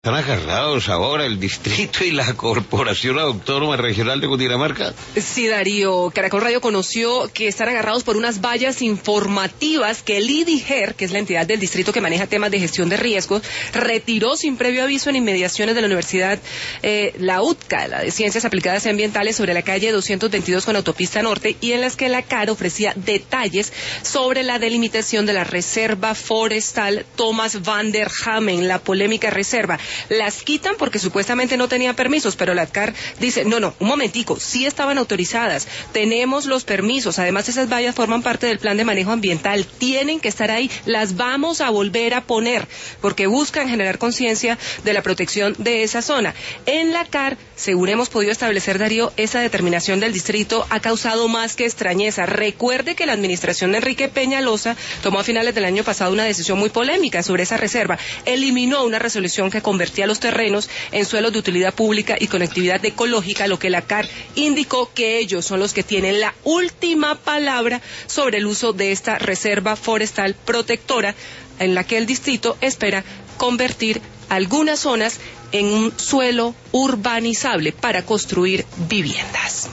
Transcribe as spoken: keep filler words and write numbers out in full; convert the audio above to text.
¿Están agarrados ahora el distrito y la Corporación Autónoma Regional de Cundinamarca? Sí, Darío. Caracol Radio conoció que están agarrados por unas vallas informativas que el I D I G E R, que es la entidad del distrito que maneja temas de gestión de riesgos, retiró sin previo aviso en inmediaciones de la Universidad, eh, la U T C A, la de Ciencias Aplicadas y Ambientales, sobre la calle doscientos veintidós con Autopista Norte, y en las que la C A R ofrecía detalles sobre la delimitación de la Reserva Forestal Thomas van der Hamen, la polémica reserva. Las quitan porque supuestamente no tenían permisos, pero la C A R dice, no, no, un momentico, sí estaban autorizadas, tenemos los permisos, además esas vallas forman parte del plan de manejo ambiental, tienen que estar ahí, las vamos a volver a poner, porque buscan generar conciencia de la protección de esa zona. En la C A R, según hemos podido establecer, Darío, esa determinación del distrito ha causado más que extrañeza. Recuerde que la administración de Enrique Peñalosa tomó a finales del año pasado una decisión muy polémica sobre esa reserva, eliminó una resolución que convertía los terrenos en suelos de utilidad pública y conectividad ecológica, lo que la C A R indicó que ellos son los que tienen la última palabra sobre el uso de esta reserva forestal protectora, en la que el distrito espera convertir algunas zonas en un suelo urbanizable para construir viviendas.